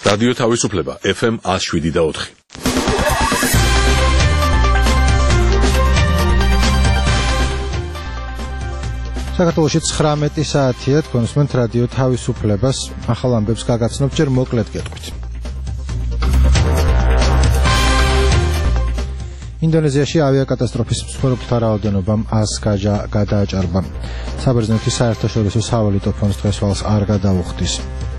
რადიო თავისუფლება FM 107.4. საქართველოში 19 საათია, თქვენსმენთ რადიო თავისუფლებას, ახალ ამბებს გაგაცნობ, ჯერ მოკლედ გეტყვით. ინდონეზიაში ავიაკატასტროფის მსხვერპლთა რაოდენობამ 100 გადააჭარბა. საბერძნეთის საერთაშორისო სავალუტო ფონდს დღესვალს არ გადაუხდის.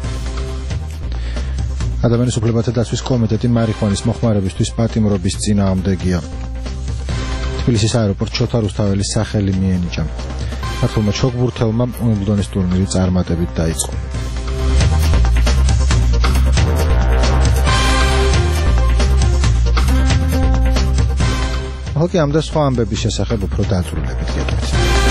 ადამიანის უფლებათა დაცვის კომიტეტი მარიხუანის მოხმარებისთვის პატიმრობის წინააღმდეგია. თბილისის აეროპორტ შოთა რუსთაველის სახელი მიენიჭა. ქართულმა ჩოგბურთელმა უიმბლდონის ტურნირი წარმატებით დაიწყო. ახლა ამ და სხვა ამბების შესახებ უფრო დაწვრილებით გეტყვით.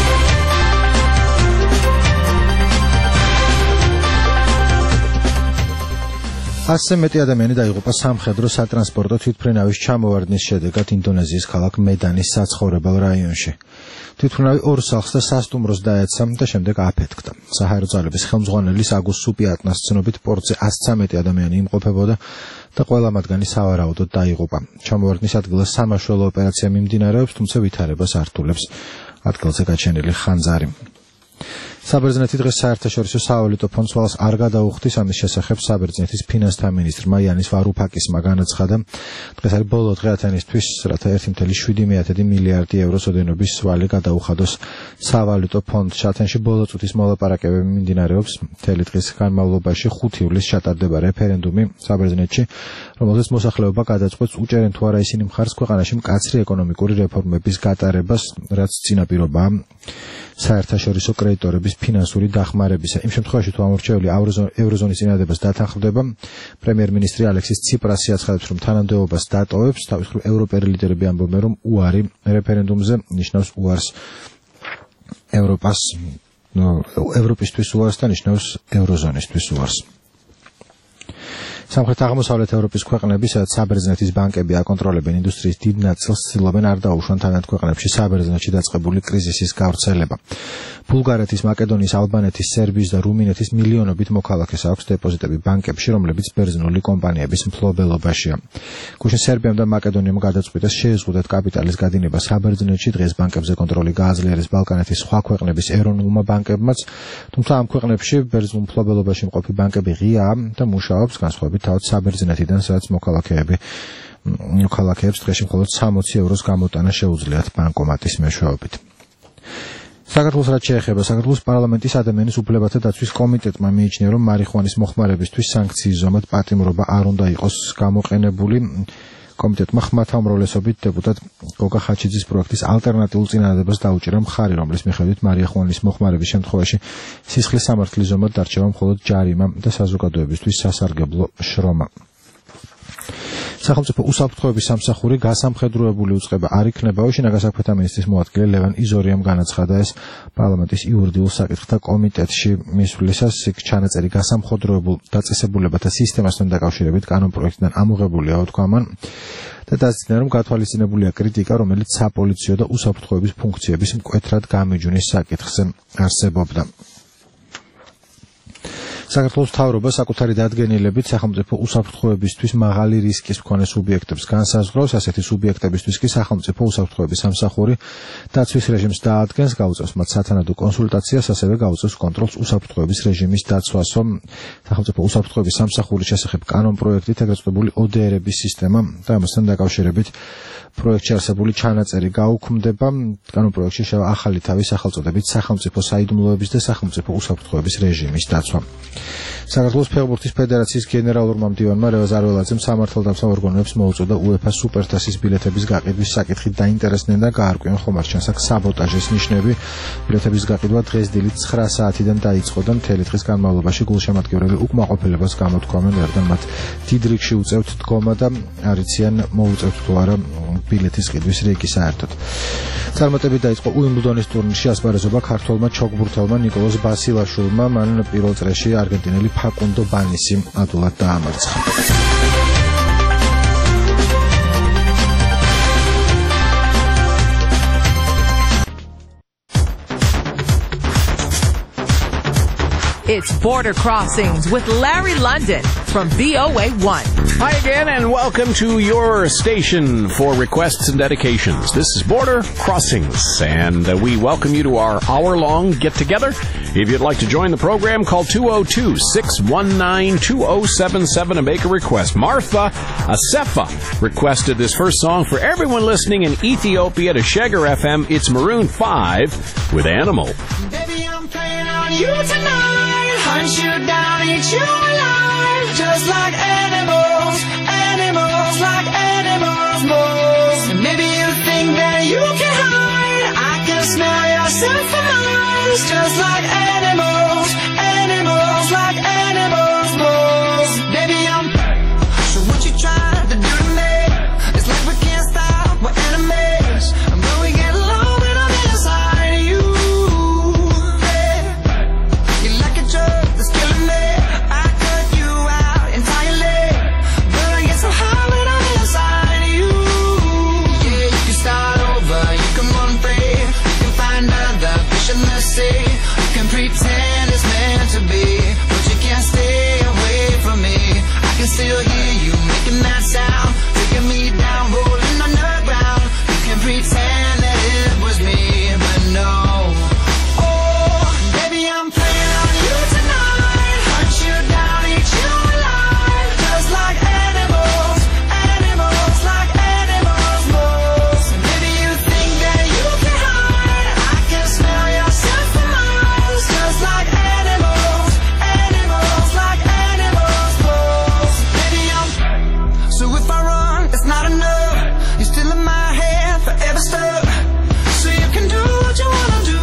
ასზე მეტი ადამიანი დაიღუპა სამხედრო სატრანსპორტო თვითმფრინავის ჩამოვარდნის შედეგად ინდონეზიის ქალაქ მედანის საცხოვრებელ რაიონში. თვითმფრინავი ორ სახლს და სასტუმროს დაეცა და შემდეგ აფეთქდა. საჰაერო ძალების ხელმძღვანელი აგუს სუპიატნას ცნობით პორტზე 113 ადამიანი იმყოფებოდა და ყველა მათგანი სავარაუდოდ დაიღუპა. ჩამოვარდნის ადგილას სამაშველო ოპერაცია მიმდინარეობს, თუმცა ვითარებას ართულებს ადგილზე გაჩენილი ხანძარი. საბერძნეთი დღეს საერთაშორისო სავალუტო ფონდს ვალს არ გადაუხდის, ამის შესახებ საბერძნეთის ფინანსთა მინისტრმა იანის ვარუფაკისმა განაცხადა. დღეს არის ბოლო დღე ათენისთვის, რათა 1.7 მილიარდი ევროს ოდენობის ვალი გადაუხადოს სავალუტო ფონდს. ათენში ბოლო წუთის მოლაპარაკებები მიმდინარეობს. მთელი დღის განმავლობაში 5 ივლისს ჩატარდება რეფერენდუმი საბერძნეთში, რომელზეც მოსახლეობა გადაწყვეტს უჭერენ თუ არა ისინი მხარს ქვეყანაში მკაცრი ეკონომიკური რეფორმების გატარებას, რაც წინაპირობაა საერთაშორისო კრედიტორების ფინანსური დახმარებისა. იმ შემთხვევაში თუ ამორჩეული ევროზონის წინადადებას დათანხმდება, პრემიერ-მინისტრი ალექსის ციპრასი აცხადებს, რომ თანამდებობას დატოვებს. თავის მხრივ ევროპელი ლიდერები ამბობენ, რომ უარი რეფერენდუმზე ნიშნავს უარს ევროპისთვის უარს და ნიშნავს ევროზონისთვის უარს. სამხრეთ აღმოსავლეთ ევროპის ქვეყნები, სადაც საბერძნეთის ბანკები აკონტროლებენ ინდუსტრიის დიდ ნაწილს, ცდილობენ არ დაუშვან თანათ ქვეყნებში საბერძნეთში დაწყებული კრიზისის გავრცელება. ბულგარეთის, მაკედონიის, ალბანეთის, სერბიის და რუმინეთის მილიონობით მოქალაქეს აქვს დეპოზიტები ბანკებში, რომლებიც ბერძნული კომპანიების მფლობელობაშია. გუშინ სერბიამ და მაკედონიამ გადაწყვიტეს შეეზღუდათ კაპიტალის გადინება საბერძნეთში. დღეს ბანკებზე კონტროლი გააძლიერეს ბალკანეთის სხვა ქვეყნების ეროვნულმა ბანკებმაც, თუმცა ამ ქვეყნებში ბერძნულ მფლობელობაში მყოფი ბანკები ღიაა და მუშაობს განსხვავებით თავად საბერძნეთიდან, სადაც მოქალაქეებს დღეში მხოლოდ 60 ევროს გამოტანა შეუძლიათ ბანკომატის მეშვეობით. საქართველოს რაც შეეხება, საქართველოს პარლამენტის ადამიანის უფლებათა დაცვის კომიტეტმა მიიჩნია, რომ მარიხუანის მოხმარებისთვის სანქციის ზომად პატიმრობა არ უნდა იყოს გამოყენებული. კომიტეტმა ხმათა უმრავლესობით დეპუტატ გოგა ხაჩიძის პროექტის ალტერნატიულ წინადადებას დაუჭირა მხარი, რომლის მიხედვით მარიხუანის მოხმარების შემთხვევაში სისხლის სამართლის ზომად დარჩება მხოლოდ ჯარიმა და საზოგადოებისთვის სასარგებლო შრომა. სახელმწიფო უსაფრთხოების სამსახური გასამხედროებული უწყება არ იქნება. შინაგან საქმეთა მინისტრის მოადგილე ლევან იზორიამ განაცხადა ეს პარლამენტის იურიდიულ საკითხთა კომიტეტში მისვლისას. იქ ჩანაწერი გასამხედროებულ დაწესებულებათა სისტემასთან დაკავშირებით კანონპროექტიდან ამოღებულია, თქვა მან, და დასძინა, რომ გათვალისწინებულია კრიტიკა, რომელიც საპოლიციო და უსაფრთხოების ფუნქციების მკვეთრად გამიჯვნის საკითხზე არსებობდა. საქართველოს მთავრობა საკუთარი დადგენილებით სახელმწიფო უსაფრთხოებისთვის მაღალი რისკის მქონე სუბიექტებს განსაზღვრავს. ასეთი სუბიექტებისთვის კი სახელმწიფო უსაფრთხოების სამსახური დაცვის რეჟიმს დაადგენს, გაუწევს მათ სათანადო კონსულტაციას, ასევე გაუწევს კონტროლს უსაფრთხოების რეჟიმის დაცვასო. სახელმწიფო უსაფრთხოების სამსახურის შესახებ კანონპროექტით ეგრეთ წოდებული ODR-ების სისტემა და ამასთან დაკავშირებით პროექტში არსებული ჩანაწერი გაუქმდება. კანონპროექტში შევა ახალი თავი სახელწოდებით სახელმწიფო საიდუმლოების და სახელმწიფო უსაფრთხოების რეჟიმის დაცვა. საქართველოს ფეხბურთის ფედერაციის გენერალურმა მდივანმა რევაზ არველაძემ სამართალდამცავ ორგანოებს მოუწოდა UEFA სუპერთასის ბილეთების გაყიდვის საკითხით დაინტერესდნენ და გაარკვიონ ხომარჩანს აქ საბოტაჟის ნიშნები. ბილეთების გაყიდვა დღეს დილით 9 საათიდან დაიწყო და მთელი დღის განმავლობაში გულშემატკივრები უკმაყოფილებას გამოთქვამენ, რადგან მათ დიდ რიგში უწევთ დგომა და არ იციან მოუწევთ თუ არა ბილეთის ყიდვის რიგი საერთოდ. წარმატებით დაიწყო უიმბლდონის ტურნირში ასპარეზობა ქართველმა ჩოგბურთელმა ნიკოლოზ ბასილაშვილმა. მან პირველ წრეში არგენტინელი ფაკუნდო ბანისი ადულად დაამარცხა. It's Border Crossings with Larry London from VOA1. Hi again, and welcome to your station for requests and dedications. This is Border Crossings, and we welcome you to our hour-long get-together. If you'd like to join the program, call 202-619-2077 and make a request. Martha Asefa requested this first song for everyone listening in Ethiopia to Sheger FM. It's Maroon 5 with Animal. Baby, I'm playing on you tonight. Hunt you down, eat you alive. Just like animals, animals like animals, moles. And maybe you think that you can hide. I can smell yourself for miles. Just like animals, animals like animals, moles. Baby, I'm so what you trying to do to me? It's like we can't stop, we're enemies. And when we get along, when I'm inside you, yeah. You're like a drug that's killing me. I cut you out entirely, but I get so high when I'm inside you. Yeah, you can start over, you can run free, you can find other fish in the sea. You can pretend it's meant to be, but you can't stay away from me. I can still hear you making that sound, taking me down, rolling on the ground. You can pretend that it was me, but no. Oh, baby, I'm playing on you tonight. Hunt you down, eat you alive. Just like animals, animals like animals, moles. Maybe you think that you can hide. I can smell yourself for miles. Just like animals, animals like animals, moles. Baby, I'm so if I run, it's not enough. You're still in my head, forever stuck. So you can do what you wanna do.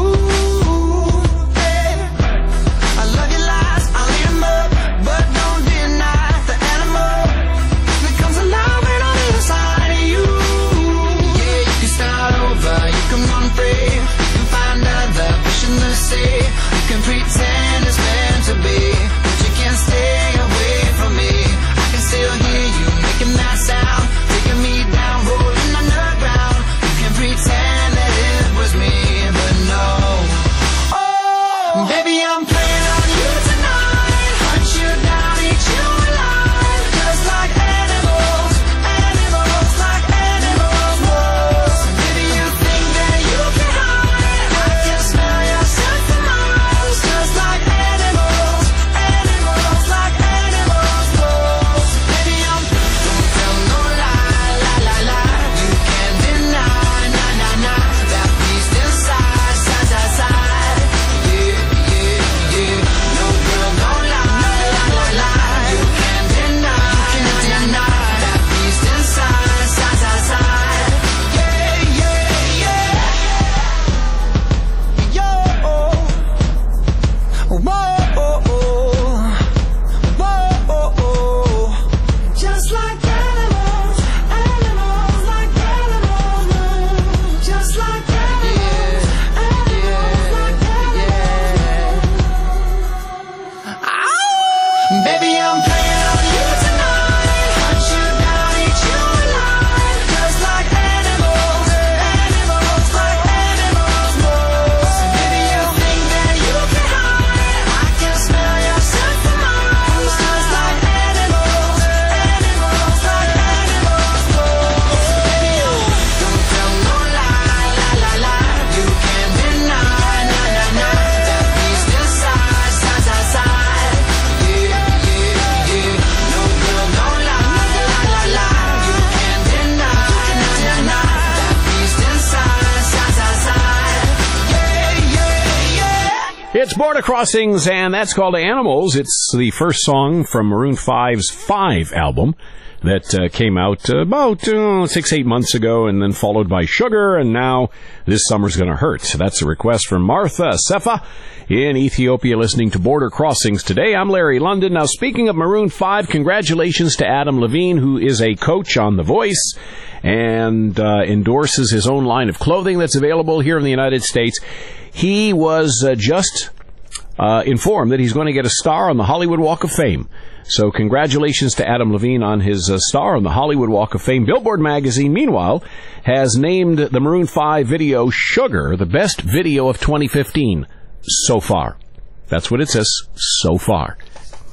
Hey, I love your lies, I'll eat 'em up, but don't deny the animal that comes alive when I'm inside of you. Yeah, you can start over, you can run free, you can find other fish in the sea. You can pretend it's meant to be, but you can't stay away from me. I can still hear you making that sound, taking me down, rolling on the ground. You can pretend that it was me, but no. Oh, baby, I'm playing on you tonight. Hunt you down, eat you alive. Just like animals, animals like animals, moles. Maybe you think that you can hide. I can smell yourself for miles. Just like animals, animals like animals, moles. Baby, I'm don't tell no lie, lie, lie, lie. You can't deny, nah, nah, nah. That beast inside, side, side, side. Yeah, yeah, yeah. No girl, no lie, lie, lie, lie. You can't deny, nah, nah, nah. That beast inside, side, side, side. Yeah, yeah, yeah. Yo, whoa, whoa, just like animals, animals like animals, just like animals, animals like animals. Baby, I'm playing on you tonight. Hunt you down, eat you alive. Just like animals, animals like animals, moles. Baby, you think that you can hide. I can smell yourself for miles. Just like animals, animals like animals, moles. Baby, don't tell no lie, lie, lie, lie. You can't deny, nah, nah, nah. That beast inside, side, side, side. Yeah, yeah, yeah. No girl, no lie, lie, lie, lie. You can't deny, nah, nah, nah. That beast inside, side, side, side. Yeah, yeah, yeah. It's Border Crossings, and that's called Animals. It's the first song from Maroon 5's 5 album that came out about 6-8 months ago, and then followed by Sugar, and now This Summer's Gonna Hurt. That's a request from Martha Asefa in Ethiopia, listening to Border Crossings today. I'm Larry London. Now, speaking of Maroon 5, congratulations to Adam Levine, who is a coach on The Voice and endorses his own line of clothing that's available here in the United States. He was just informed that he's going to get a star on the Hollywood Walk of Fame. So congratulations to Adam Levine on his star on the Hollywood Walk of Fame. Billboard magazine, meanwhile, has named the Maroon 5 video Sugar the best video of 2015 so far. That's what it says, so far.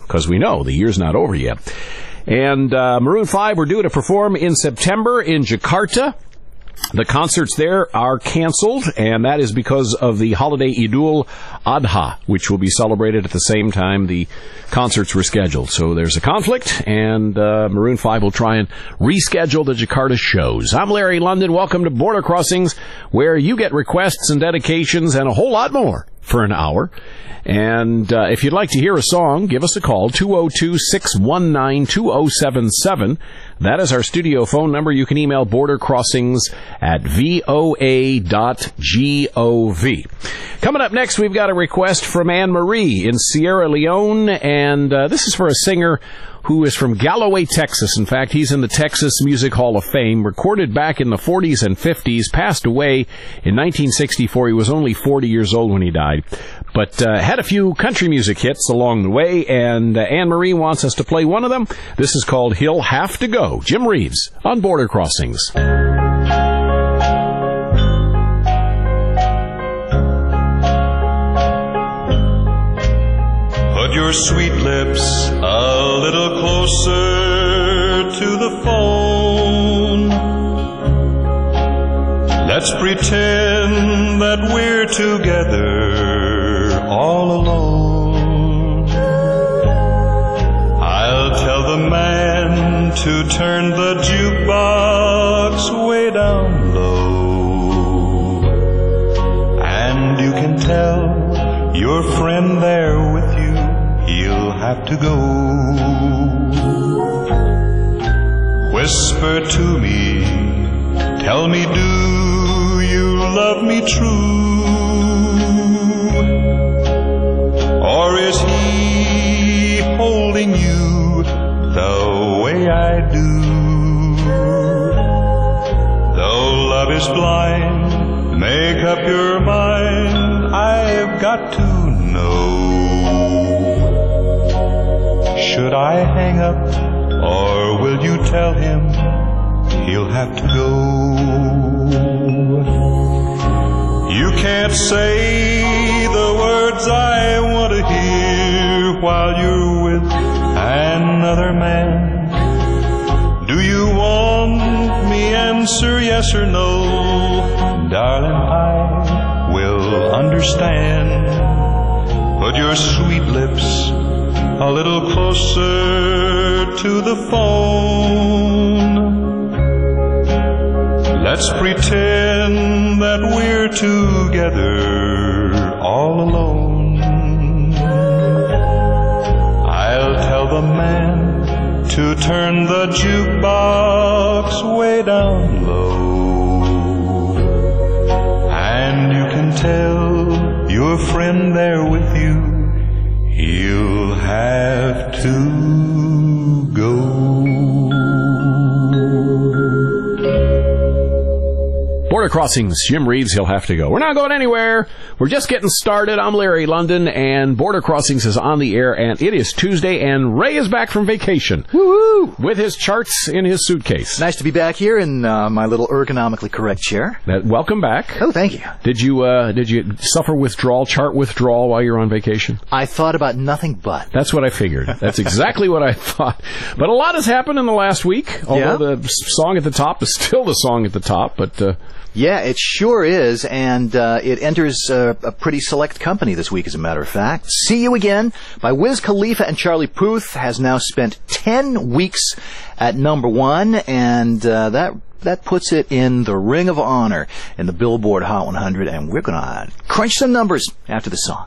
because we know the year's not over yet. And Maroon 5 were due to perform in September in Jakarta. The concerts there are canceled, and that is because of the holiday Idul Adha, which will be celebrated at the same time the concerts were scheduled. So there's a conflict, and Maroon 5 will try and reschedule the Jakarta shows. I'm Larry London. Welcome to Border Crossings, where you get requests and dedications and a whole lot more for an hour. And if you'd like to hear a song, give us a call, 202-619-2077. That is our studio phone number. You can email bordercrossings@voa.gov. Coming up next, we've got a request from Anne Marie in Sierra Leone, and this is for a singer who is from Galloway, Texas. In fact, he's in the Texas Music Hall of Fame, recorded back in the 40s and 50s, passed away in 1964. He was only 40 years old when he died, but had a few country music hits along the way, and Anne Marie wants us to play one of them. This is called He'll Have to Go. Jim Reeves on Border Crossings. Put your sweet lips a little closer to the phone. Let's pretend that we're together all alone. I'll tell the man to turn the jukebox way down low. And you can tell your friend there with you, he'll have to go. Whisper to me, tell me, do you love me true? Or is he holding you the way I do? Though love is blind, make up your mind, I've got to know. Should I hang up, or will you tell him he'll have to go? You can't say the words I want to hear while you're with another man. Do you want me? Answer yes or no. Darling, I will understand. Put your sweet lips a little closer to the phone. Let's pretend that we're together all alone. I'll tell the man to turn the jukebox way down low. And you can tell your friend there with you, he'll have to go. Border Crossings, Jim Reeves, he'll have to go. We're not going anywhere. We're just getting started. I'm Larry London, and Border Crossings is on the air, and it is Tuesday, and Ray is back from vacation. Woo-hoo! With his charts in his suitcase. Nice to be back here in my little ergonomically correct chair. Welcome back. Oh, thank you. Did you suffer chart withdrawal while you're on vacation? I thought about nothing but. That's what I figured. That's exactly what I thought. But a lot has happened in the last week, although the song at the top is still the song at the top, but... Yeah, it sure is, and it enters a pretty select company this week, as a matter of fact. See You Again by Wiz Khalifa and Charlie Puth has now spent 10 weeks at number one, and that puts it in the Ring of Honor in the Billboard Hot 100, and we're going to crunch some numbers after the song.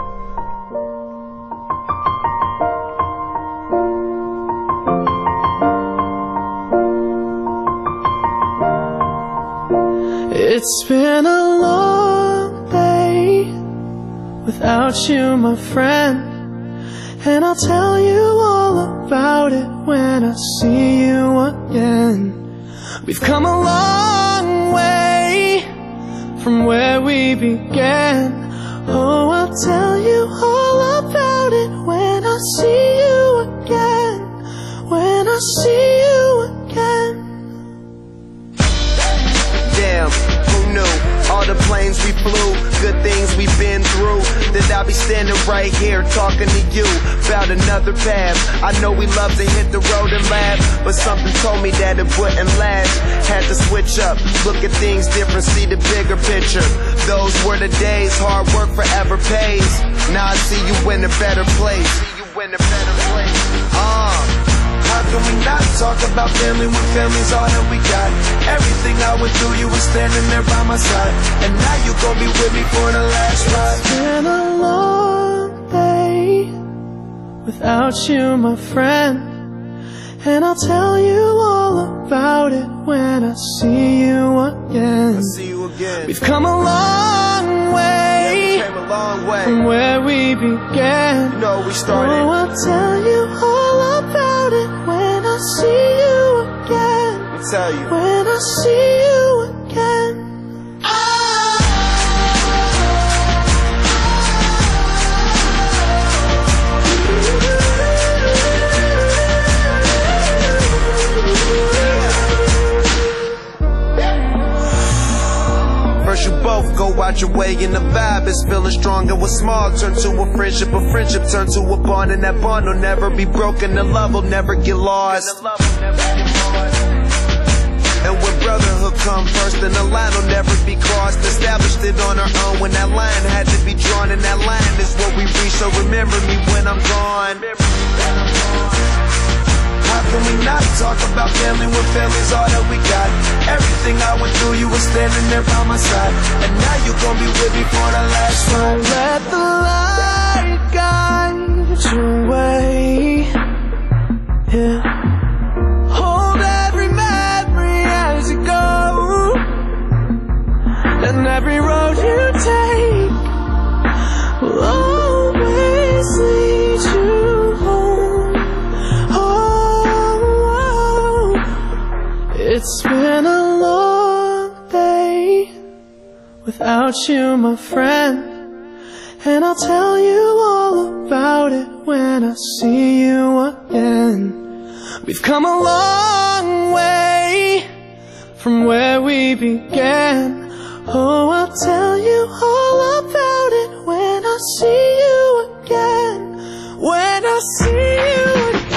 It's been a long day without you, my friend, and I'll tell you all about it when I see you again. We've come a long way from where we began. Oh, I'll tell you all about it when I see you again. When I see you again. Damn, who knew? All the planes we flew, good thing things we've been through, that I'll be standing right here talking to you about another path. I know we love to hit the road and laugh, but something told me that it wouldn't last. Had to switch up, look at things different, see the bigger picture. Those were the days, hard work forever pays. Now I see you in a better place. How can we not talk about family when family's all that we got? Everything I went through, you were standing there by my side, and now you gon' be with me for the last ride. It's been a long day without you, my friend, and I'll tell you all about it when I see you again. We've come a long way, from where we began. You know we started. Oh, I'll tell you all about it when I see you again. Let me tell you. When I see you again. First you both go out your way and the vibe is feeling strong. And what's small turn to a friendship turn to a bond, and that bond will never be broken. The love will never get lost. And when brotherhood come first, then the line will never be crossed. Established it on our own when that line had to be drawn, and that line is what we reach. So remember me when I'm gone. How can we not talk about family when family's all that we got? Everything I went through, you were standing there by my side, and now you gon' be with me for the last ride. Let the light guide your way. Yeah. Hold every memory as you go, and every road you take will always lead you home. Oh, it's been a long day without you, my friend, and I'll tell you all about it when I see you again. We've come a long way from where we began. Oh, I'll tell you all about it when I see you again. When I see you again.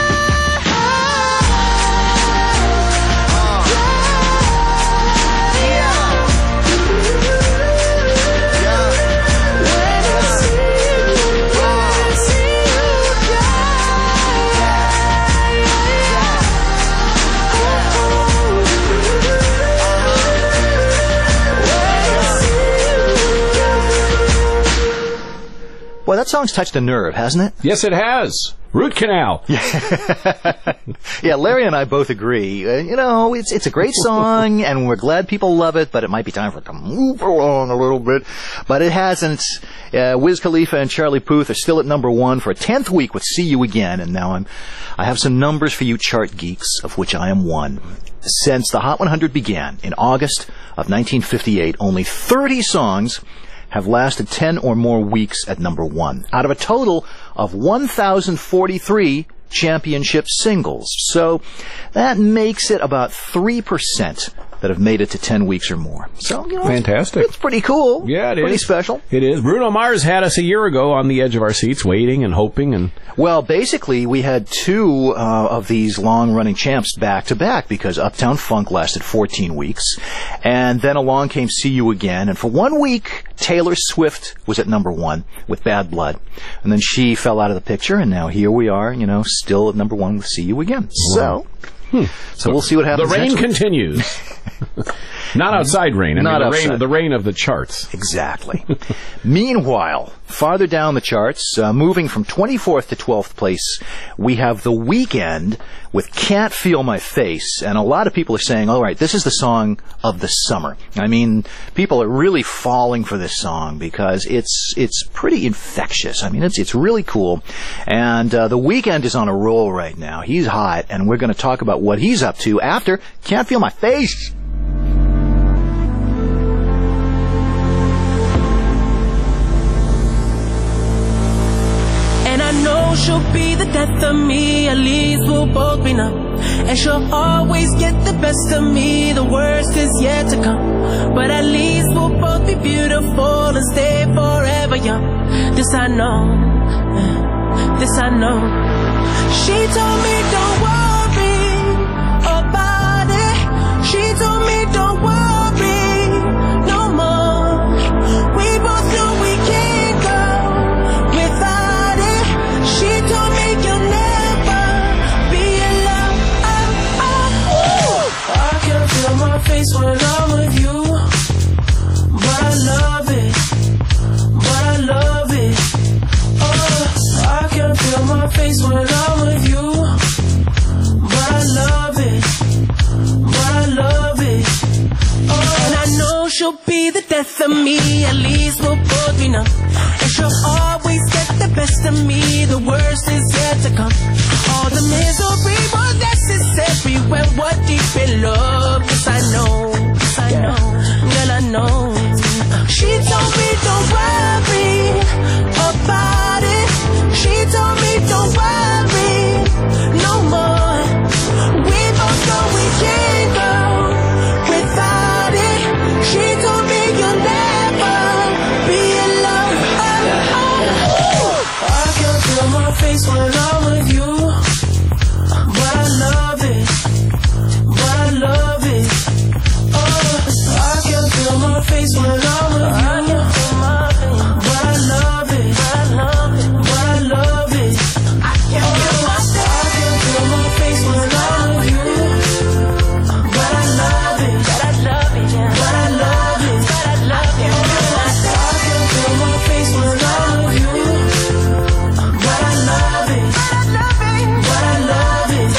Boy, that song's touched a nerve, hasn't it? Yes, it has. Root canal. Yeah, Larry and I both agree. It's a great song, and we're glad people love it, but it might be time for it to move along a little bit. But it hasn't. Wiz Khalifa and Charlie Puth are still at number 1 for a 10th week with See You Again, and now I have some numbers for you chart geeks, of which I am one. Since the Hot 100 began in August of 1958, only 30 songs have lasted 10 or more weeks at number 1, out of a total of 1,043 championship singles. So that makes it about 3% that have made it to 10 weeks or more. So, fantastic. It's pretty cool. Yeah, it is. Pretty special. It is. Bruno Mars had us a year ago on the edge of our seats, waiting and hoping. And well, basically, we had 2 of these long-running champs back-to-back because Uptown Funk lasted 14 weeks. And then along came See You Again. And for 1 week, Taylor Swift was at number 1 with Bad Blood. And then she fell out of the picture, and now here we are, still at number 1 with See You Again. Wow. So we'll see what happens. The rain continues. Not outside rain. Not outside. The rain of the charts. Exactly. Meanwhile, farther down the charts, moving from 24th to 12th place, we have The Weeknd with Can't Feel My Face. And a lot of people are saying, all right, this is the song of the summer. I mean, people are really falling for this song because it's pretty infectious. I mean, it's really cool. And The Weeknd is on a roll right now. He's hot, and we're going to talk about what he's up to after Can't Feel My Face. And I know she'll be the death of me, at least we'll both be numb. And she'll always get the best of me, the worst is yet to come. But at least we'll both be beautiful old and stay forever young. This I know, this I know. She told me don't worry about it. She told me don't worry no more. We both know we can't go without it. She told me you'll never be alone. I can feel my face when I'm with you, but I love it, but I love it. I can feel my face when I'm with you, but I love it, but I love it. And I know she'll be the death of me, at least we'll both be numb. And she'll always get the best of me, the worst is yet to come. All the misery was necessary when we're deep in love. Yes, I know, girl, I know. She told me don't worry about it. She told me don't worry no more. We both know we can't go without it. She told me you'll never be alone. I can feel my face when I'm with you, but I love it, but I love it. I can feel my face when I'm with you, but I love it, but I love it. I can feel my face when I'm with you, but I love it, but I love it, but I love it, but I love it. I can feel my face when I'm with you, but I love it, but I love it.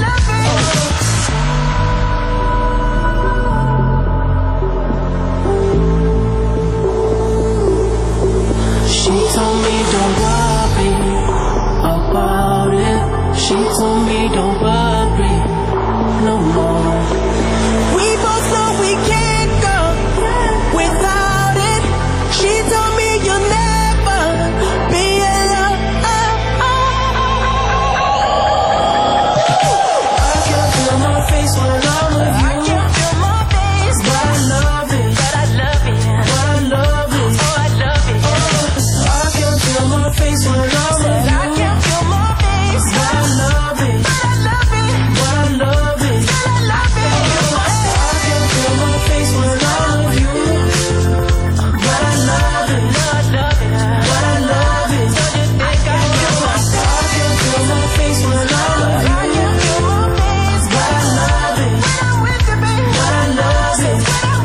She told me don't worry about it. She told me don't worry no more. We both know we can't go without it. She told me you'll never be alone. I can feel my face when I'm with you. I can feel my face, but I love it, but I love it, but I love it. Oh, I love it. I can feel my face when I'm with you. I can feel my face, but I love it, but I love it, but I love it, but I love it. I can feel my face when I'm with you, but I love it, but I love it. I can feel my face when I'm with you. I can feel my face, but I love it, but I love it, but I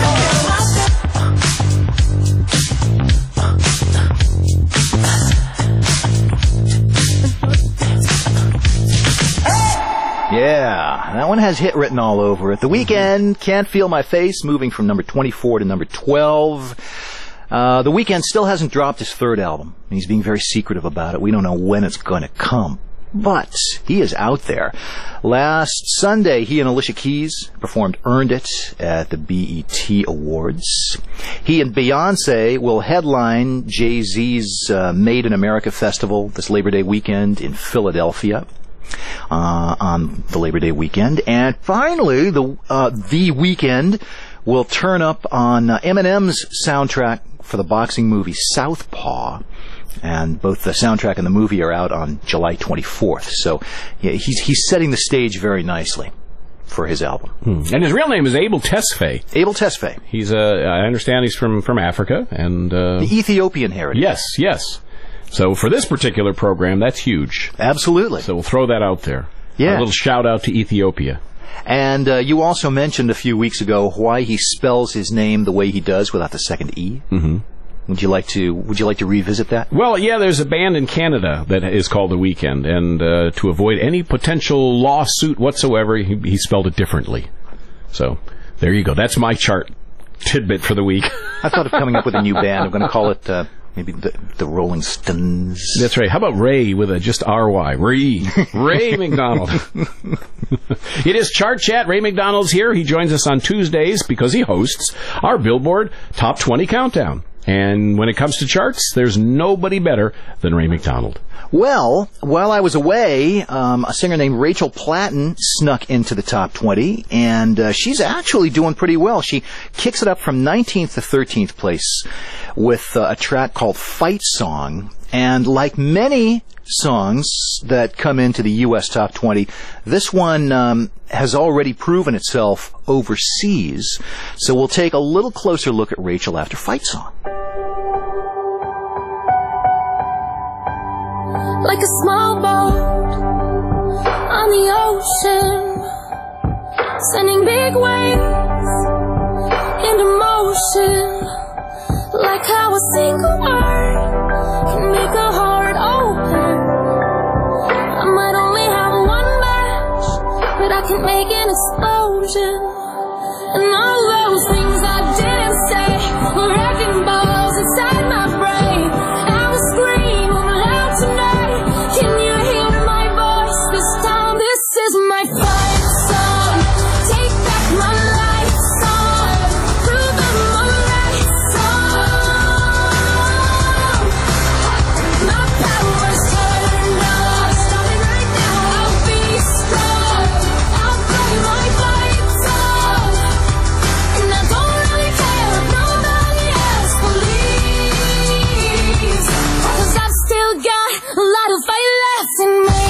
Yeah, that one has hit written all over it. The Weeknd, Can't Feel My Face, moving from number 24 to number 12. The Weeknd still hasn't dropped his third album. He's being very secretive about it. We don't know when it's going to come. But he is out there. Last Sunday, he and Alicia Keys performed Earned It at the BET Awards. He and Beyonce will headline Jay-Z's Made in America Festival this Labor Day weekend in Philadelphia. On the Labor Day weekend. And finally, the Weeknd will turn up on Eminem's soundtrack for the boxing movie Southpaw. And both the soundtrack and the movie are out on July 24th. So yeah, he's setting the stage very nicely for his album. And his real name is Abel Tesfaye. Abel Tesfaye. He's I understand he's from Africa and the Ethiopian heritage. Yes. So for this particular program, that's huge. Absolutely. So we'll throw that out there. Yeah. A little shout out to Ethiopia. And you also mentioned a few weeks ago why he spells his name the way he does without the second E. Mm-hmm. Would you like to revisit that? Well, yeah, there's a band in Canada that is called The Weeknd, and to avoid any potential lawsuit whatsoever, he spelled it differently. So there you go. That's my chart tidbit for the week. I thought of coming up with a new band. I'm going to call it maybe the Rolling Stones. That's right. How about Ray with just R-Y? Ray McDonald. It is Chart Chat. Ray McDonald's here. He joins us on Tuesdays because he hosts our Billboard Top 20 Countdown. And when it comes to charts, there's nobody better than Ray McDonald. Well, while I was away, a singer named Rachel Platten snuck into the top 20, and she's actually doing pretty well. She kicks it up from 19th to 13th place with a track called Fight Song. And like many songs that come into the U.S. Top 20, this one has already proven itself overseas. So we'll take a little closer look at Rachel after Fight Song. Like a small boat on the ocean, sending big waves into motion. Like how a single word can make a heart open. I might only have one match, but I can make an explosion. And all those things I didn't say were wrecking balls inside my brain. I was screaming loud tonight. Can you hear my voice this time? This is my fight song. Take back my life song. Prove I'm alright song. My power's turned off. Starting right now, I'll be strong. I'll play my fight song. And I don't really care if nobody else believes. 'Cause I've still got a lot of fight left in me.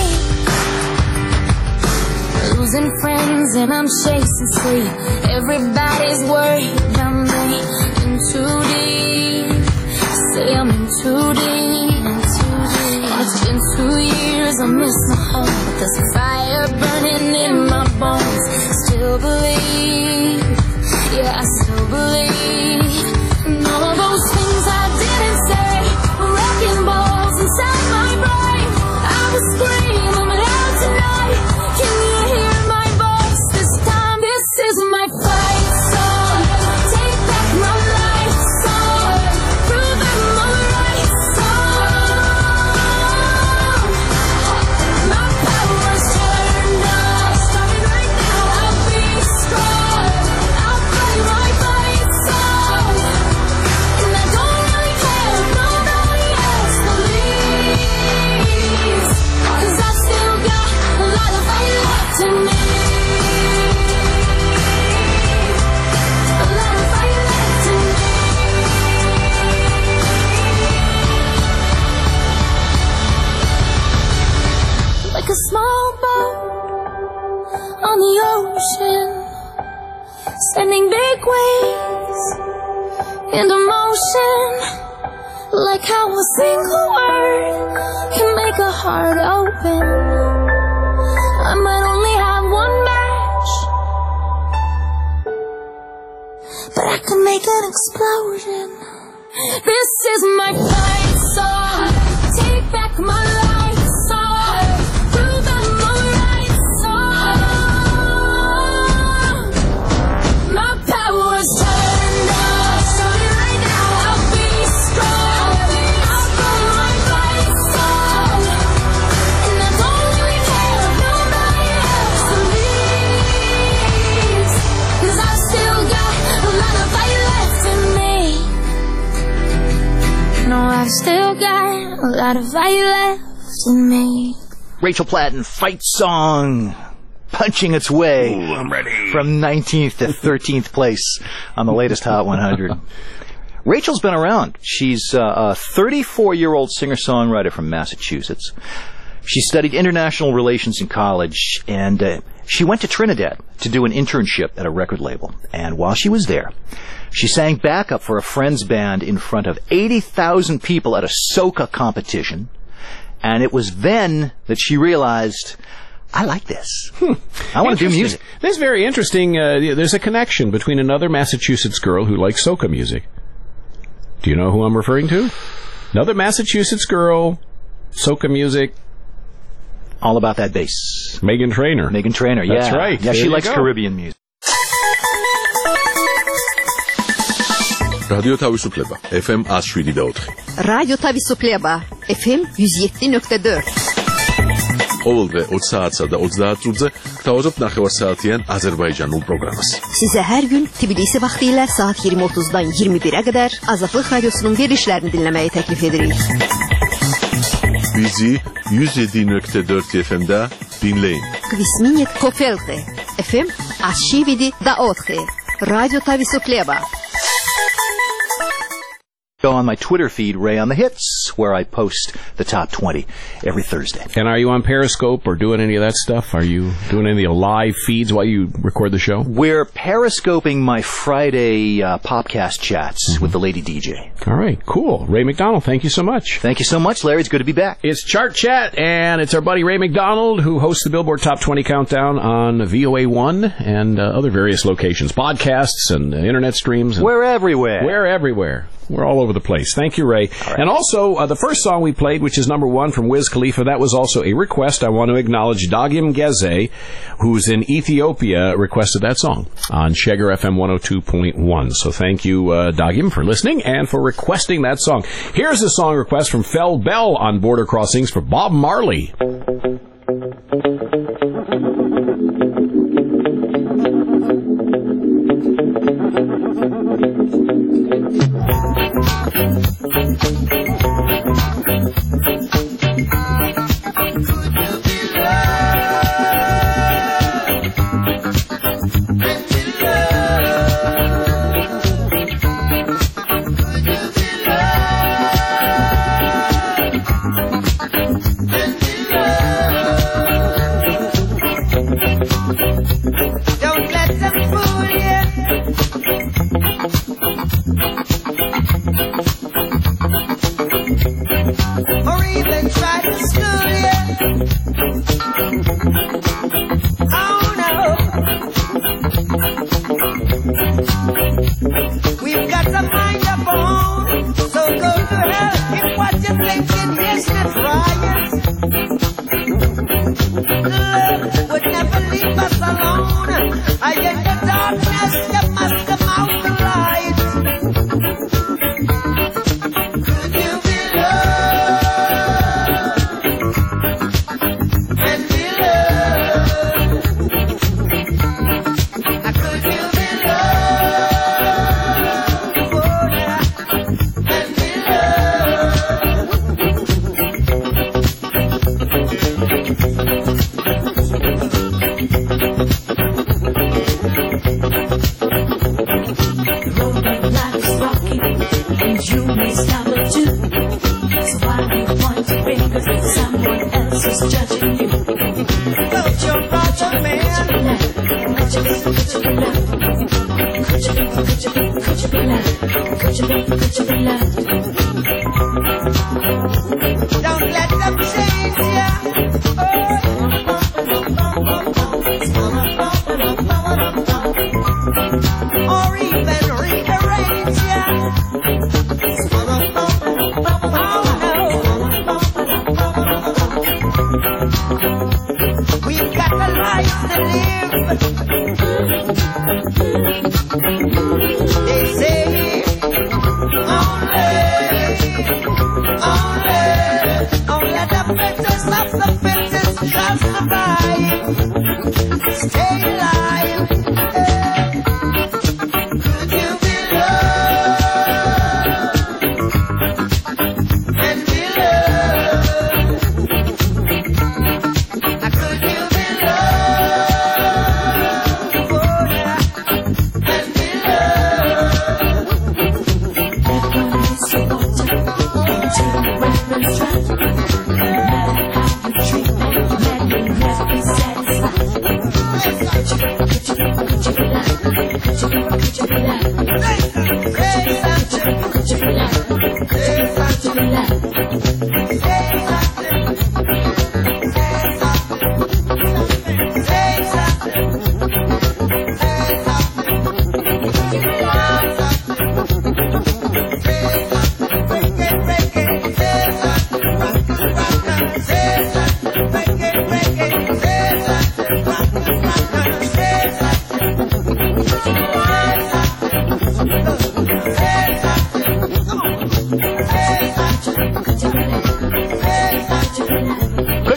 Losing friends and I'm chasing sleep. Everybody's worried about me. In too deep. Say I'm in too deep. It's been 2 years, I miss my home, but there's a fire burning in my bones. Still believe, yeah, I still believe. And all those things I didn't say were wrecking balls inside my brain. I was screaming loud tonight. Can you hear my voice this time? This is my fight song. Take back my life song. Prove I'm alright song. My power's turned off. Starting right now, I'll be strong. I'll play my fight song. And I don't really care if nobody else believes. 'Cause I've still got a lot of fight left in me. A lot of fight left in me. Like a small boat on the ocean, sending big waves into motion. Like how a single word can make a heart open. I might only have one match, but I can make an explosion. This is my fight song. Take back my life song. Prove I'm alright song. My power's turned off. Starting right now, I'll be strong. I'll play my fight song. And I don't really care if nobody else believes. 'Cause I've still got a lot of fight left in me. No, I've still got a lot of fight left in me. Rachel Platten, Fight Song, punching its way from 19th to 13th place on the latest Hot 100. Rachel's been around. She's a 34-year-old singer-songwriter from Massachusetts. She studied international relations in college, and she went to Trinidad to do an internship at a record label. And while she was there, she sang backup for a friend's band in front of 80,000 people at a soca competition. And it was then that she realized, I like this. I want to do music. This is very interesting. There's a connection between another Massachusetts girl who likes soca music. Do you know who I'm referring to? Another Massachusetts girl, soca music. All about that bass. Meghan Trainor. Meghan Trainor, yeah. That's right. Yeah, she likes Caribbean music. რადიო თავისუფლება FM 107.4. რადიო თავისუფლება FM 107.4. ყოველდღე 20 საათსა და 30 წუთზე გთავაზობთ ნახევარსაათიან აზერბაიჯანულ პროგრამას. Sizə hər gün Tbilisi vaxtı ilə saat 20:30-dan 21-ə qədər Azadlıq Radiosunun verilişlərini dinləməyi təklif edirik. Bizi 107.4 FM-də dinləyin. Kvisminit Kofelte FM 107.4. Radyo Tavisufleba. also on my Twitter feed, Ray on the Hits, where I post the top 20 every Thursday. And are you on Periscope or doing any of that stuff? Are you doing any of the live feeds while you record the show? We're Periscoping my Friday podcast chats with the lady DJ. All right, cool. Ray McDonald, thank you so much. Thank you so much, Larry. It's good to be back. It's Chart Chat, and it's our buddy Ray McDonald who hosts the Billboard Top 20 Countdown on VOA1 and other various locations, podcasts and internet streams. And we're everywhere. We're everywhere. We're all over the place. Thank you, Ray. Right. And also, the first song we played, which is number 1 from Wiz Khalifa, that was also a request. I want to acknowledge Dagim Geze, who's in Ethiopia, requested that song on Sheggar FM 102.1. So thank you, Dagim, for listening and for requesting that song. Here's a song request from Fel Bell on Border Crossings for Bob Marley.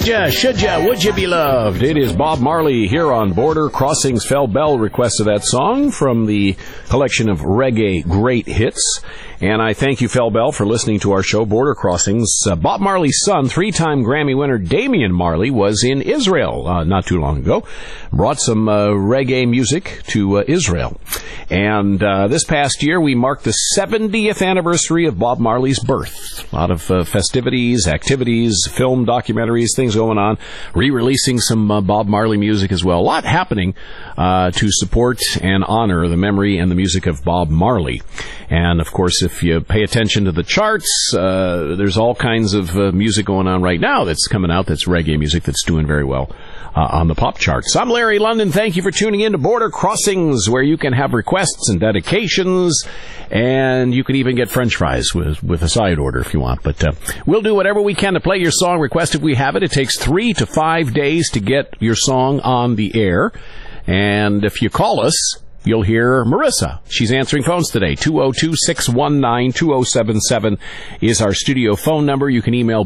ya, should ya, would you be loved? It is Bob Marley here on Border Crossings. Fel Bell requested that song from the collection of reggae great hits. And I thank you, Fel Bell, for listening to our show, Border Crossings. Bob Marley's son, three-time Grammy winner Damian Marley, was in Israel not too long ago. Brought some reggae music to Israel. And this past year, we marked the 70th anniversary of Bob Marley's birth. A lot of festivities, activities, film documentaries, things going on. Re-releasing some Bob Marley music as well. A lot happening to support and honor the memory and the music of Bob Marley. And, of course, if you pay attention to the charts, there's all kinds of music going on right now that's coming out that's reggae music that's doing very well on the pop charts. I'm Larry London. Thank you for tuning in to Border Crossings, where you can have requests and dedications, and you can even get French fries with a side order if you want. But we'll do whatever we can to play your song request if we have it. It takes 3 to 5 days to get your song on the air. And if you call us, you'll hear Marissa. She's answering phones today. 202-619-2077 is our studio phone number. You can email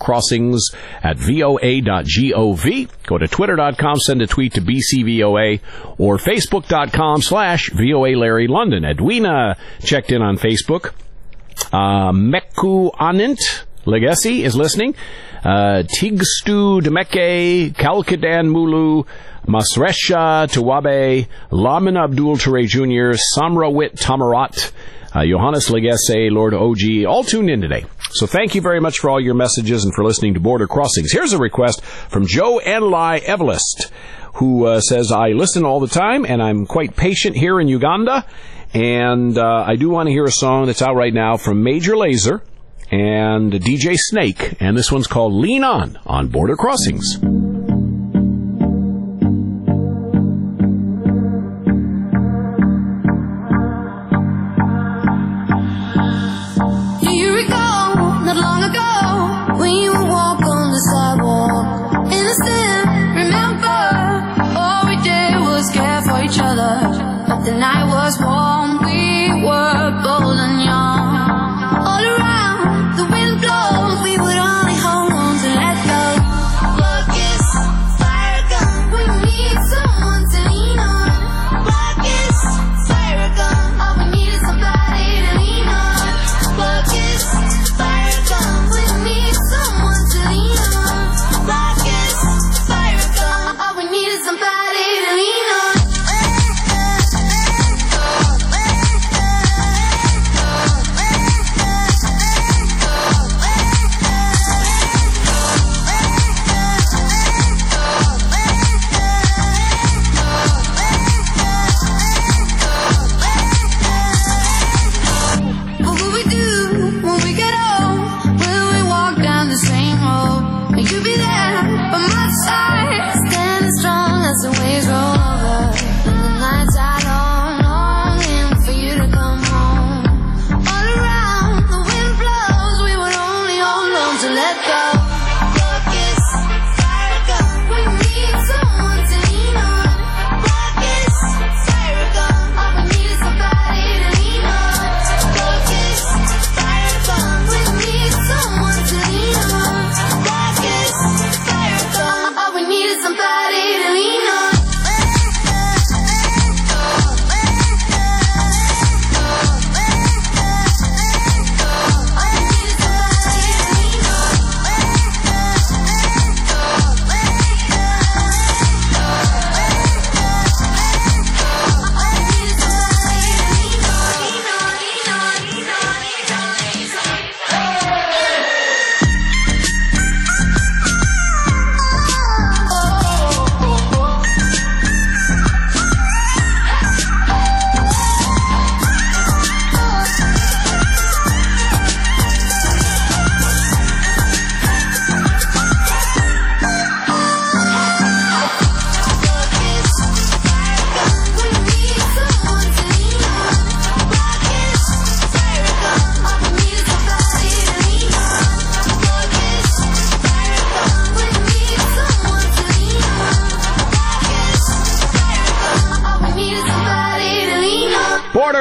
bordercrossings@voa.gov. Go to twitter.com, send a tweet to BCVOA, or facebook.com/VOA Larry London. Edwina checked in on Facebook. Meku Anint Legacy is listening. Tigstu Demeke, Kalkadan Mulu, Masresha Tawabe, Lamin Abdul Ture Jr., Samrawit Tamarat, Johannes Legesse, Lord OG, all tuned in today. So thank you very much for all your messages and for listening to Border Crossings. Here's a request from Joe Enlai Evelist, who says, I listen all the time, and I'm quite patient here in Uganda, and I do want to hear a song that's out right now from Major Lazer and DJ Snake, and this one's called Lean On Border Crossings. The night was warm, we were bold and young. All around, the wind blows, we would only hold on to let go. Focus, fire gun, we need someone to lean on. Focus, fire gun, all we need is somebody to lean on. Focus, fire gun, we need someone to lean on. Focus, fire gun, all we need is somebody to lean on.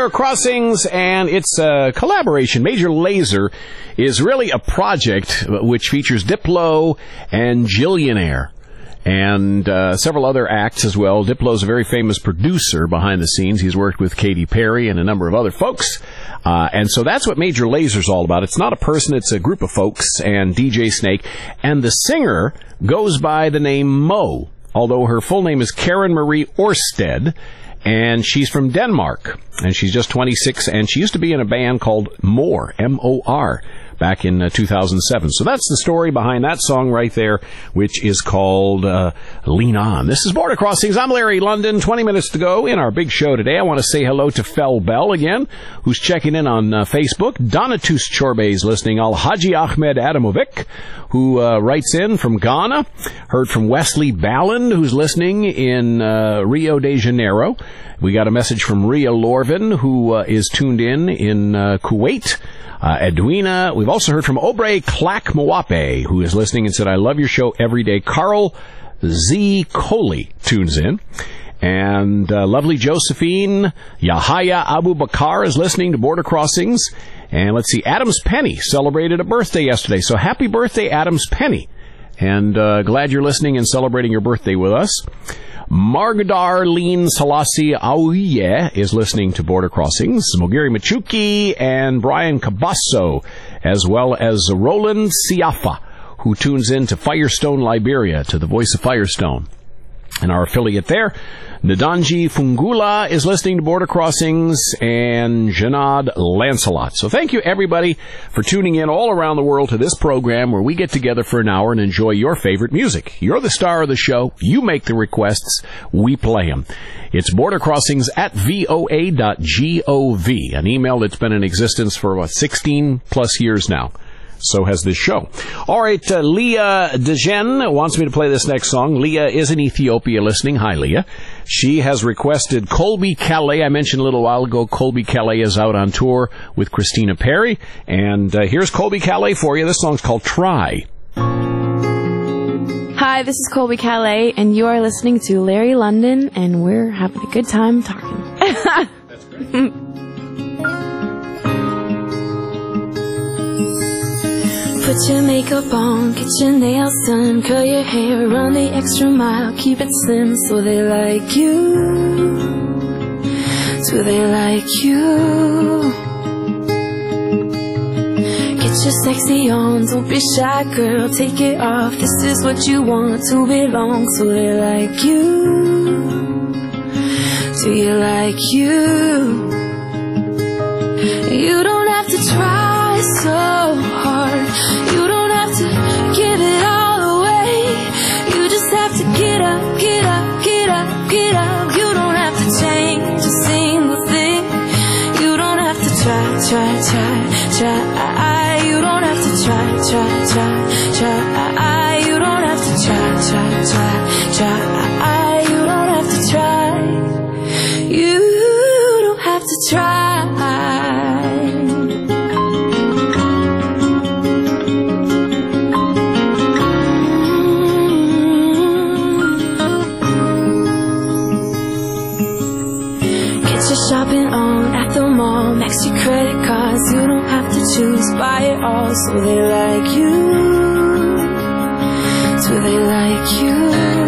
Border Crossings, and it's a collaboration. Major Lazer is really a project which features Diplo and Jillionaire, and several other acts as well. Diplo's a very famous producer behind the scenes. He's worked with Katy Perry and a number of other folks. And so that's what Major Lazer's all about. It's not a person, it's a group of folks, and DJ Snake. And the singer goes by the name Mo, although her full name is Karen Marie Orsted, and she's from Denmark. And she's just 26, and she used to be in a band called More, M-O-R, back in 2007. So that's the story behind that song right there, which is called Lean On. This is Border Crossings. I'm Larry London. 20 minutes to go in our big show today. I want to say hello to Fel Bell again, who's checking in on Facebook. Donatus Chorbe is listening. Al-Haji Ahmed Adamovic, who writes in from Ghana. Heard from Wesley Balland, who's listening in Rio de Janeiro. We got a message from Ria Lorvin, who is tuned in Kuwait. Edwina. We've also heard from Obre Clack Mwape, who is listening and said, I love your show every day. Carl Z. Coley tunes in. And lovely Josephine Yahaya Abu Bakar is listening to Border Crossings. And let's see, Adams Penny celebrated a birthday yesterday. So happy birthday, Adams Penny. And glad you're listening and celebrating your birthday with us. Margadarlene Selassie Aouye is listening to Border Crossings. Mogiri Machuki and Brian Cabasso, as well as Roland Siafa, who tunes in to Firestone, Liberia, to the Voice of Firestone. And our affiliate there, Nadanji Fungula, is listening to Border Crossings, and Janad Lancelot. So thank you, everybody, for tuning in all around the world to this program where we get together for an hour and enjoy your favorite music. You're the star of the show. You make the requests. We play them. It's Border Crossings at voa.gov, an email that's been in existence for, 16-plus years now. So has this show. All right, Leah Dejen wants me to play this next song. Leah is in Ethiopia listening. Hi, Leah. She has requested Colby Calais. I mentioned a little while ago, Colby Calais is out on tour with Christina Perry. And here's Colby Calais for you. This song's called Try. Hi, this is Colby Calais, and you are listening to Larry London, and we're having a good time talking. That's great. Put your makeup on, get your nails done, curl your hair, run the extra mile, keep it slim so they like you. So they like you. Get your sexy on, don't be shy, girl, take it off. This is what you want to belong, so they like you. Do you like you? You don't have to try so hard. You don't have to give it all away. You just have to get up, get up, get up, get up. You don't have to change a single thing. You don't have to try, try, try, try. You don't have to try, try, try, try. You don't have to try, try, try, try. You don't have to try. You don't have to try. Shopping on at the mall, max your credit cards. You don't have to choose, buy it all. So they like you. So they like you.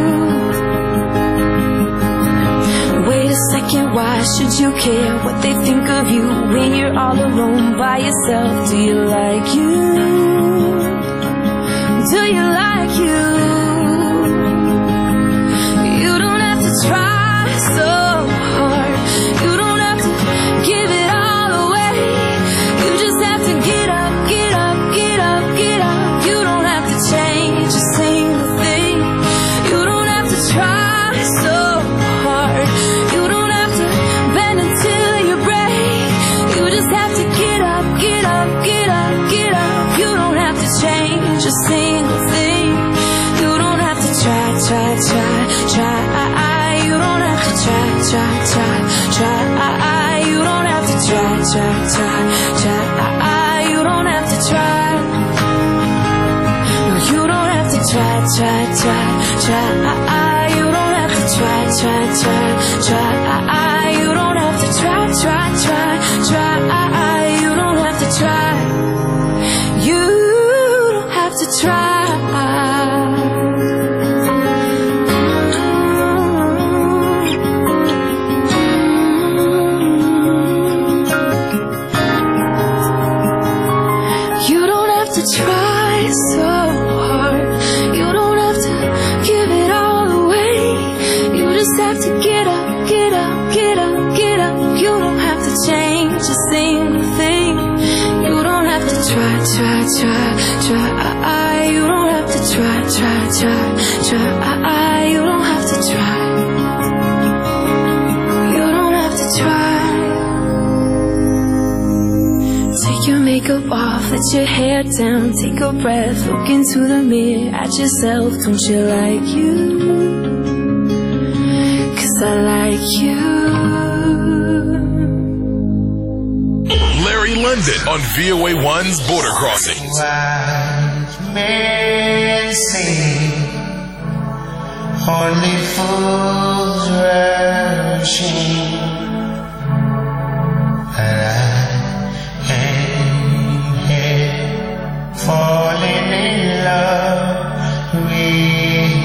Wait a second, why should you care what they think of you when you're all alone by yourself? Do you like you? Do you like you? You don't have to try so hard. You don't have to give it all away. You just have to get up, get up, get up, get up. You don't have to change a single thing. You don't have to try so hard. You don't have to bend until you break. You just have to get up, get up, get up, get up. You don't have to change a single thing. You don't have to try, try, try, try. You don't have to try, try, try, try. You don't have to try, try, try, try. You don't have to try. No, you don't have to try, try, try, try. You don't have to try, try, try, try. You don't have to try, try, try. try. You don't have to try. You don't have to try. You don't have to try. Take your makeup off, let your hair down, take a breath, look into the mirror at yourself. Don't you like you? 'Cause I like you. Larry London on VOA1's Border Crossings. Wise men say only fools rushing, but I am here falling in love with you.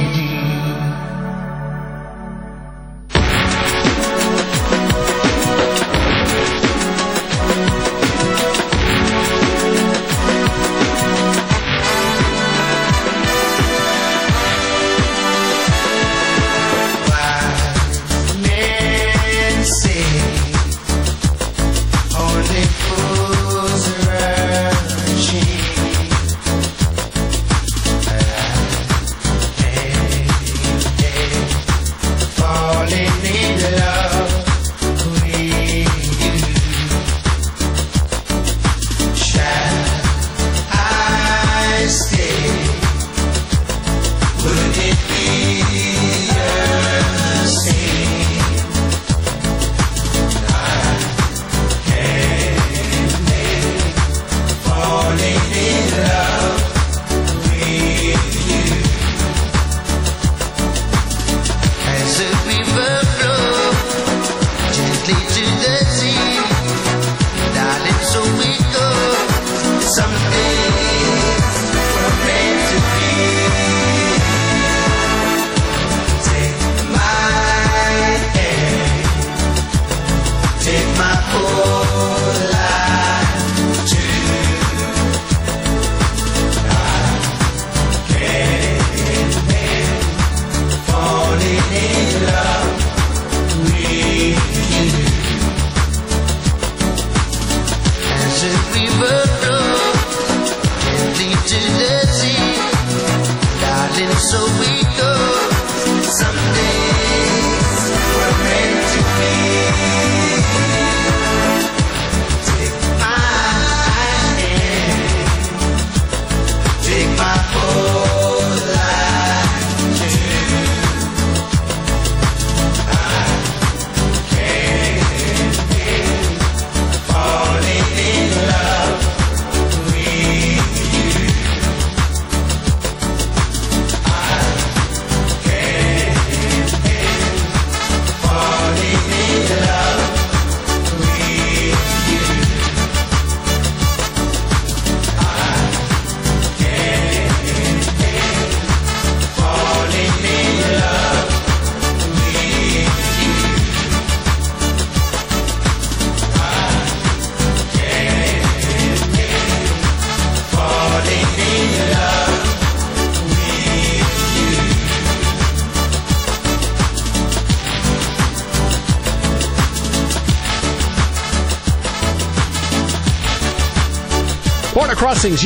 Border Crossings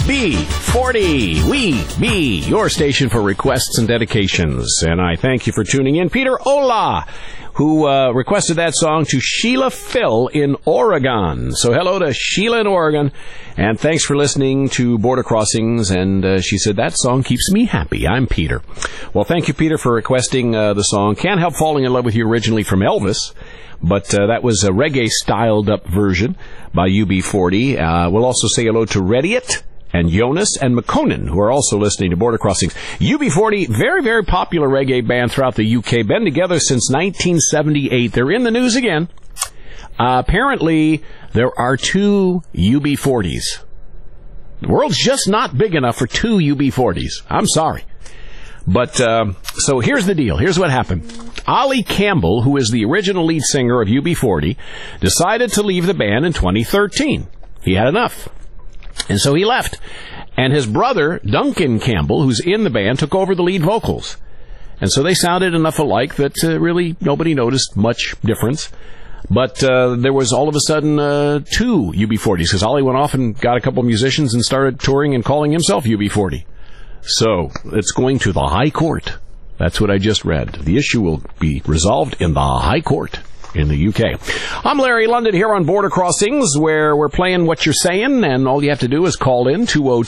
UB40. We be your station for requests and dedications. And I thank you for tuning in. Peter Ola, who requested that song to Sheila Phil in Oregon. So hello to Sheila in Oregon. And thanks for listening to Border Crossings. And she said, that song keeps me happy. I'm Peter. Well, thank you, Peter, for requesting the song. Can't Help Falling in Love with You, originally from Elvis. But that was a reggae-styled-up version by UB40. We'll also say hello to Rediot and Jonas and McConan, who are also listening to Border Crossings. UB40, very, very popular reggae band throughout the UK. Been together since 1978. They're in the news again. Apparently, there are 2 UB40s. The world's just not big enough for 2 UB40s. I'm sorry. But, so here's the deal. Here's what happened. Ollie Campbell, who is the original lead singer of UB40, decided to leave the band in 2013. He had enough. And so he left. And his brother, Duncan Campbell, who's in the band, took over the lead vocals. And so they sounded enough alike that really nobody noticed much difference. But there was all of a sudden 2 UB40s because Ollie went off and got a couple musicians and started touring and calling himself UB40. So it's going to the High Court. That's what I just read. The issue will be resolved in the High Court in the UK. I'm Larry London here on Border Crossings, where we're playing What You're Saying, and all you have to do is call in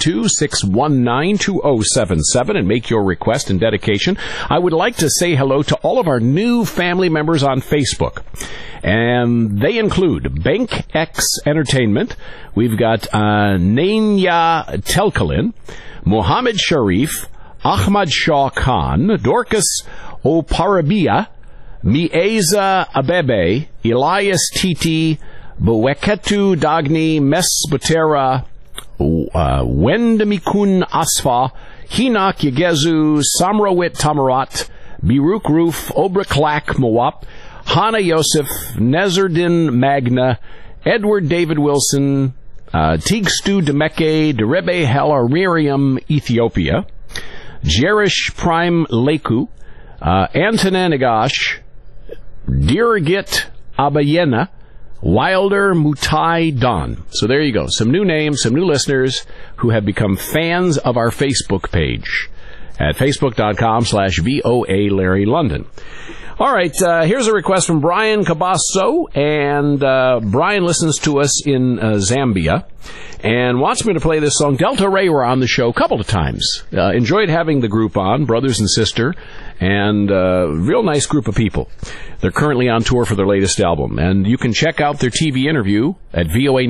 202-619-2077 and make your request and dedication. I would like to say hello to all of our new family members on Facebook, and they include Bank X Entertainment. We've got Nanya Telkalin, Mohammed Sharif, Ahmad Shah Khan, Dorcas Oparabia, Mieza Abebe, Elias Titi, Buweketu Dagni, Mesbutera, Wendemikun Asfa, Hinak Yegezu, Samrawit Tamarat, Biruk Roof, Obraklak Mawap, Hana Yosef, Nezerdin Magna, Edward David Wilson, Tigstu Demeke, Derebe Halaririum, Ethiopia, Jerish Prime Leku, Antonin Nagash, Dirgit Abayena, Wilder Mutai Don. So there you go. Some new names, some new listeners who have become fans of our Facebook page at facebook.com/VOA Larry London. All right, here's a request from Brian Cabasso, and Brian listens to us in Zambia and wants me to play this song. Delta Ray were on the show a couple of times. Enjoyed having the group on, brothers and sister, and real nice group of people. They're currently on tour for their latest album, and you can check out their TV interview at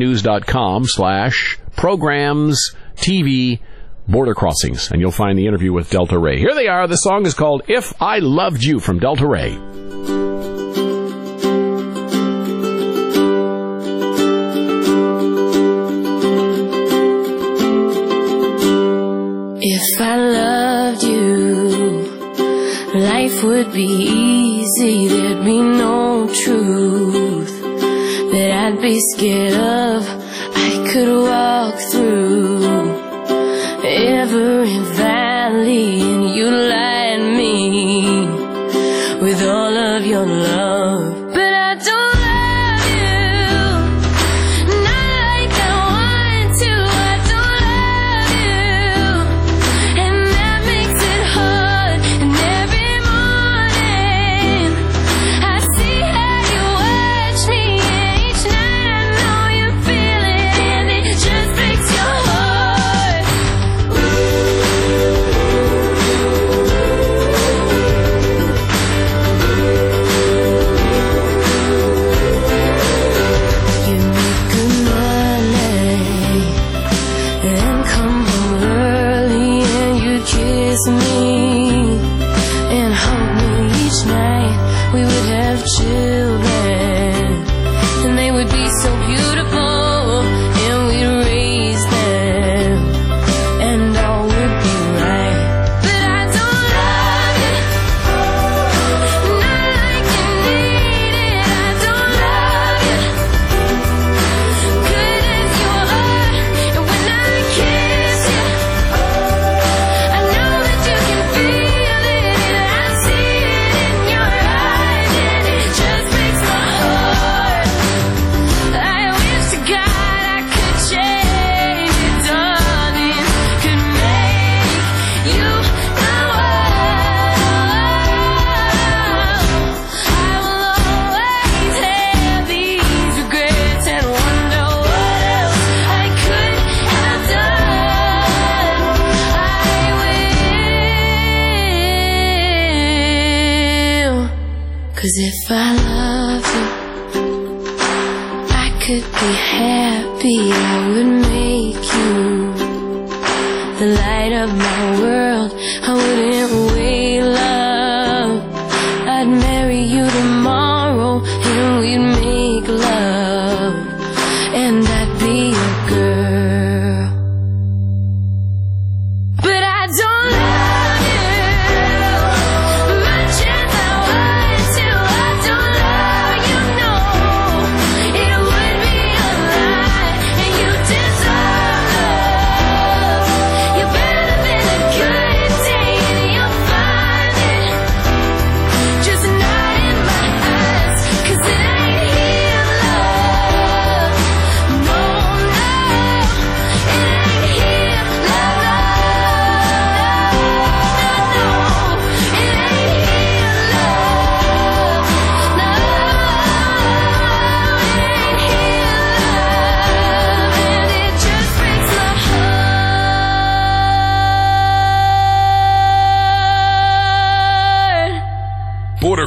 voanews.com/programs/TV Border Crossings, and you'll find the interview with Delta Ray. Here they are. The song is called If I Loved You from Delta Ray. If I loved you, life would be easy. There'd be no truth that I'd be scared of. I could walk through every valley and you light me with all of your love. But I don't love you, not like I want to. I don't love you, and that makes it hard. And every morning I see how you watch me, and each night I know you feel it, and it just breaks your heart. You make good money and come home early, and you kiss me and hold me each night. We would have children, and they would be so beautiful, and we'd raise them, and all would be right. But I don't love you, not like you need it. I don't love you, good as you are. And when I kiss you, I know that you can feel it, and I see it in your eyes, and it just breaks my heart. I wish to God I could change it, darling, could make you my world. I will always have these regrets and wonder what else I could have done. I will, 'cause if I loved you, I could be happy. I would make you the light of my world. I wouldn't wait, love. I'd marry you tomorrow, and we'd make love, and I'd be your girl. But I don't love you much as I want to. I don't love you, no. It would be a lie, and you deserve love. You're better than a good day, and you're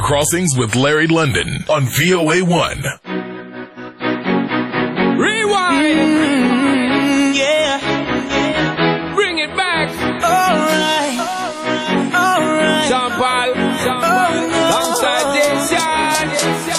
Crossings with Larry London on VOA1. Rewind. Yeah. Bring it back. All right. Sean Paul. Alongside Deshaun.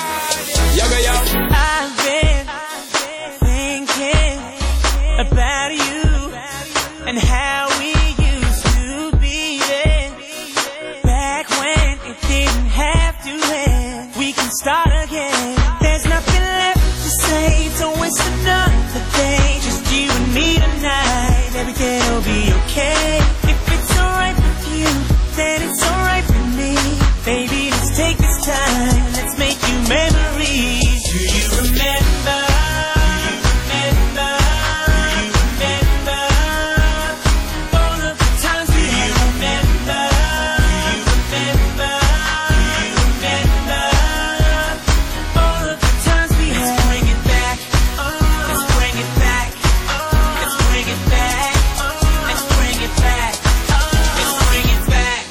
I've been thinking about you and how we used to be then. Back when it didn't have to end. We can start again. There's nothing left to say. Don't waste another day. Just you and me tonight. Everything will be okay. If it's alright with you, then it's alright with me. Baby, let's take this time. Let's make you memories. Do you remember? All of the times we had? Remember? All of the times we had? Let's bring it back. Let's bring it back. Let's bring it back. Let's bring it back. Let's bring it back.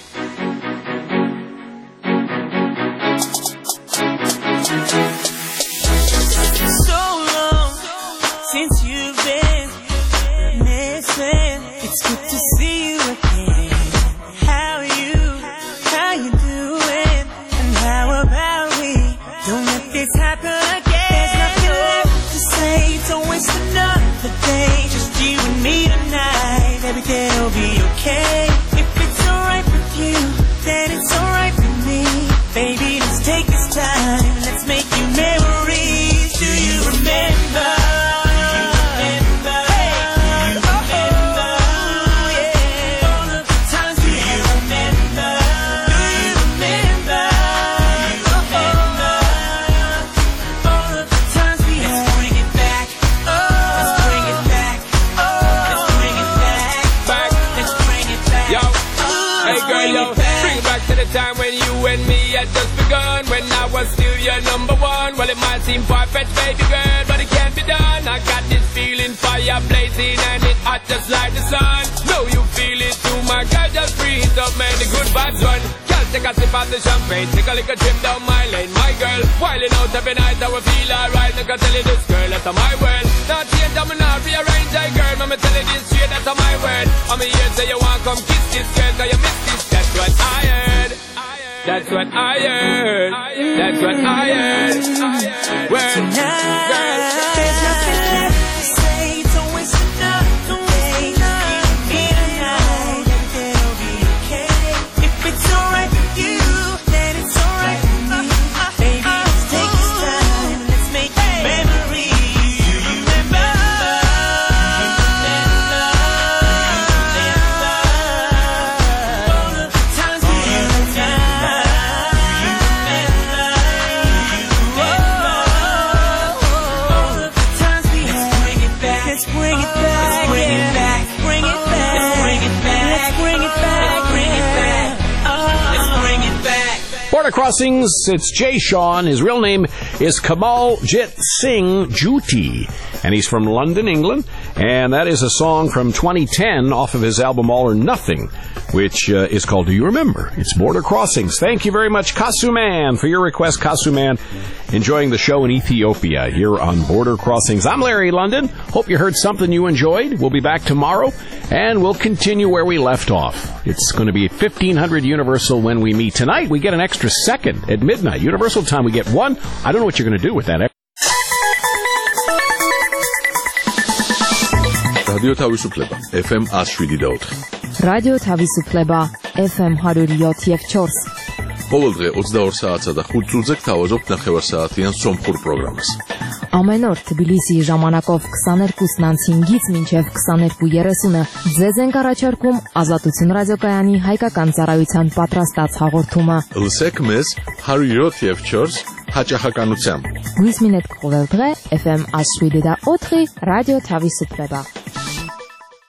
So long since you've been missing. It's good to see you again. How you doing? And how about we don't let this happen again? There's nothing left to say. Don't waste another day. Just you and me tonight. Everything will be okay. If it's alright with you, then it's alright with me. Baby, let's take this time. Let's make you memories. Do you remember? Time when you and me had just begun, when I was still your number one. Well, it might seem far-fetched, baby girl, but it can't be done. I got this feeling, fire blazing, and it hot just like the sun. Know you feel it too, my girl, just breathe up, man, the good vibes run. Girl, take a sip of the champagne, take a little trip down my lane, my girl. Wilding out every night, I will feel alright. Look, I tell you this, girl, that's my world. Not change, I'm not rearrange, I girl, I'ma tell you this straight, that's my word. I'm here, say you want come kiss this girl, cause you miss this, that's what I heard. That's what I heard. That's what I heard. Well, tonight, there's nothing left to say. Don't waste another day. Here tonight, everything'll be okay. If it's alright with you, then it's alright with me. Baby, let's take this time. Let's make memories. Do you remember? All of the times we had tonight. Let's bring it back, bring it back, bring it back, let's bring it back, let's bring it back, bring it back, let's bring it back. Border Crossings, it's Jay Sean. His real name is Kamaljit Singh Juti, and he's from London, England. And that is a song from 2010 off of his album All or Nothing, which is called Do You Remember? It's Border Crossings. Thank you very much, Kasuman, for your request. Kasuman, enjoying the show in Ethiopia here on Border Crossings. I'm Larry London. Hope you heard something you enjoyed. We'll be back tomorrow, and we'll continue where we left off. It's going to be 1500 Universal when we meet. Tonight, we get an extra second at midnight. Universal time, we get one. I don't know what you're going to do with that. Radio Tavisupleba, FM 107.4. Radio Tavisupleba, FM 107.4. ყოველდღე 22 საათსა და 5 წუთზე გთავაზობთ ნახევარსაათიან სომხურ პროგრამას. Ամեն օր Թբիլիսիի ժամանակով 22-ից 5-ից մինչև 22:30-ը ձեզ ենք առաջարկում Ազատություն ռադիոկայանի հայկական ծառայության պատրաստած հաղորդումը։ Լսեք մեզ 107.4 հաճախականությամբ։ Գույս մինետ կողել დღե FM 107.4 Radio Tavisupleba.